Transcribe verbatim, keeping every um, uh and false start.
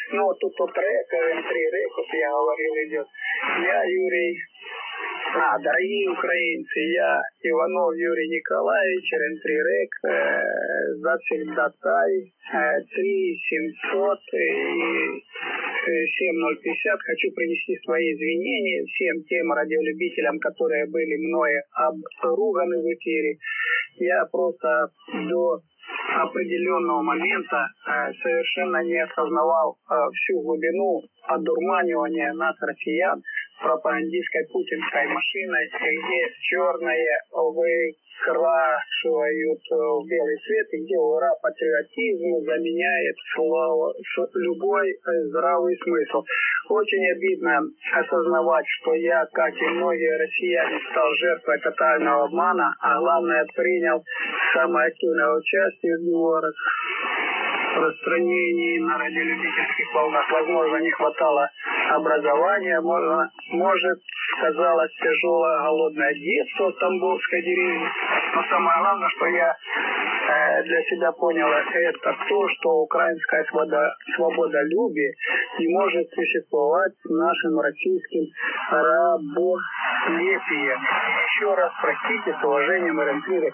Ну, вот тут вот рэк, эм три рэк, вот я говорил, идет. Я, Юрий, а, дорогие украинцы, я Иванов Юрий Николаевич, эм три рэк, э, завсегдатай, э, три семьсот и семь ноль пятьдесят. Хочу принести свои извинения всем тем радиолюбителям, которые были мной обруганы в эфире. Я просто до определенного момента э, совершенно не осознавал э, всю глубину одурманивания нас, россиян, пропагандистской путинской машиной, где черное выкрашивают в белый цвет, и где ура патриотизм заменяет слово, любой здравый смысл. Очень обидно осознавать, что я, как и многие россияне, стал жертвой тотального обмана, а главное, принял самое активное участие в его распространении на радиолюбительских волнах. Возможно, не хватало образования, можно, может, сказалось тяжелое голодное детство в Тамбовской деревне. Но самое главное, что я э, для себя понял, это то, что украинская свобода, свободолюбие не может существовать с нашим российским раболепием. Еще раз, простите, с уважением, эр эм три.